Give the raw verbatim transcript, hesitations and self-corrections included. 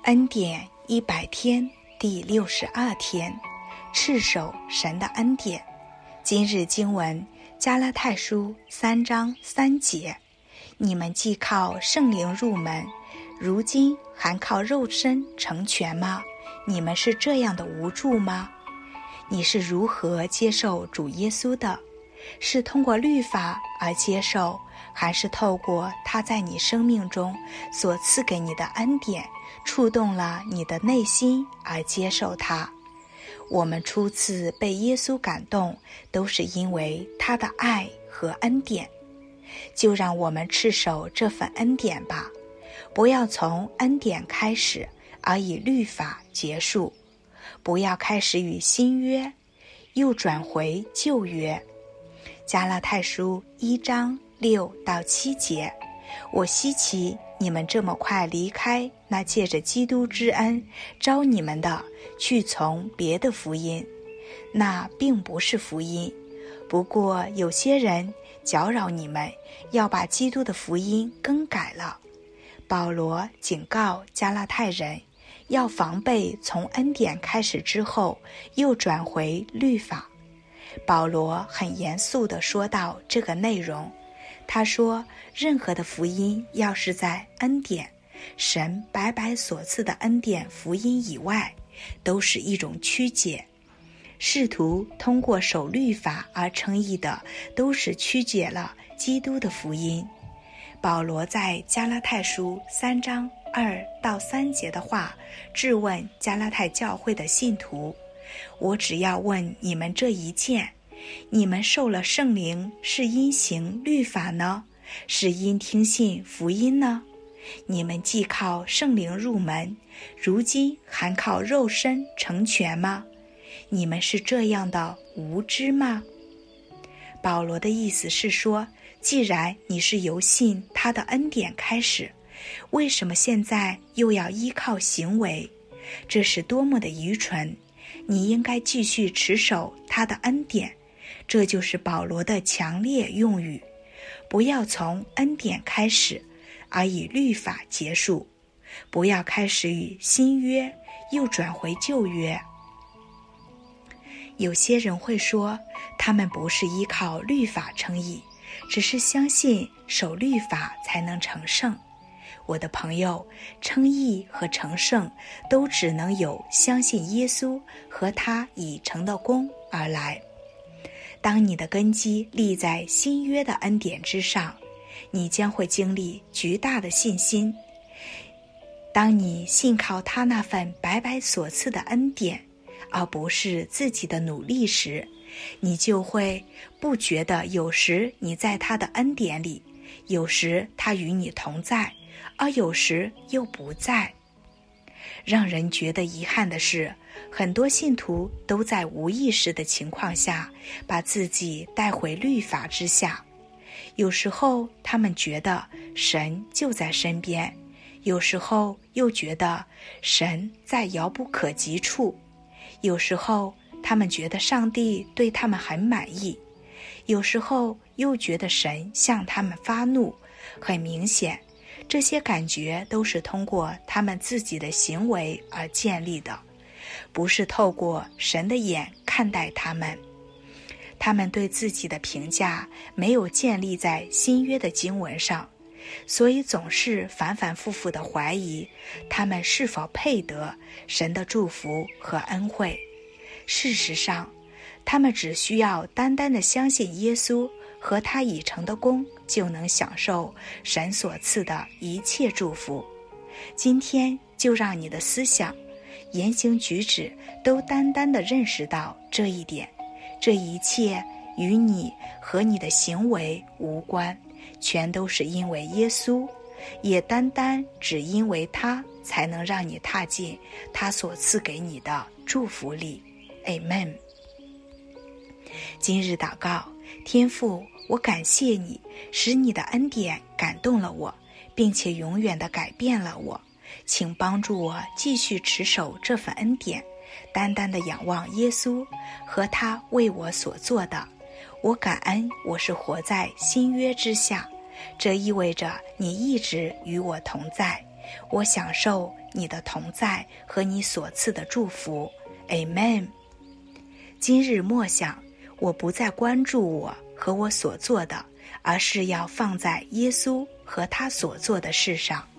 恩典一百天第六十二天，赤手神的恩典。今日经文加拉太书三章三节，你们既靠圣灵入门，如今还靠肉身成全吗？你们是这样的无助吗？你是如何接受主耶稣的？是通过律法而接受，还是透过他在你生命中所赐给你的恩典，触动了你的内心而接受他？我们初次被耶稣感动，都是因为他的爱和恩典。就让我们赤守这份恩典吧，不要从恩典开始，而以律法结束；不要开始与新约，又转回旧约。加拉太书一章六到七节，我稀奇你们这么快离开那借着基督之恩招你们的，去从别的福音。那并不是福音，不过有些人搅扰你们，要把基督的福音更改了。保罗警告加拉太人，要防备从恩典开始之后又转回律法。保罗很严肃地说到这个内容，他说，任何的福音要是在恩典，神白白所赐的恩典福音以外，都是一种曲解。试图通过守律法而称义的，都是曲解了基督的福音。保罗在加拉太书三章二到三节的话，质问加拉太教会的信徒，我只要问你们这一件，你们受了圣灵是因行律法呢，是因听信福音呢？你们既靠圣灵入门，如今还靠肉身成全吗？你们是这样的无知吗？保罗的意思是说，既然你是由信他的恩典开始，为什么现在又要依靠行为？这是多么的愚蠢！你应该继续持守他的恩典。这就是保罗的强烈用语，不要从恩典开始，而以律法结束；不要开始与新约，又转回旧约。有些人会说，他们不是依靠律法称义，只是相信守律法才能成圣。我的朋友，称义和成圣都只能有相信耶稣和他已成的功而来。当你的根基立在新约的恩典之上，你将会经历巨大的信心。当你信靠他那份白白所赐的恩典，而不是自己的努力时，你就会不觉得有时你在他的恩典里，有时他与你同在，而有时又不在。让人觉得遗憾的是，很多信徒都在无意识的情况下把自己带回律法之下。有时候他们觉得神就在身边，有时候又觉得神在遥不可及处，有时候他们觉得上帝对他们很满意，有时候又觉得神向他们发怒。很明显，这些感觉都是通过他们自己的行为而建立的，不是透过神的眼看待他们。他们对自己的评价没有建立在新约的经文上，所以总是反反复复地怀疑他们是否配得神的祝福和恩惠。事实上，他们只需要单单地相信耶稣和他已成的功，就能享受神所赐的一切祝福。今天就让你的思想、言行举止都单单地认识到这一点，这一切与你和你的行为无关，全都是因为耶稣，也单单只因为他才能让你踏进他所赐给你的祝福里。 Amen。 今日祷告，天父，我感谢你，使你的恩典感动了我，并且永远地改变了我。请帮助我继续持守这份恩典，单单地仰望耶稣和他为我所做的。我感恩我是活在新约之下，这意味着你一直与我同在， 我享受你的同在和你所赐的祝福。 Amen。 今日默想，我不再关注我和我所做的，而是要放在耶稣和他所做的事上。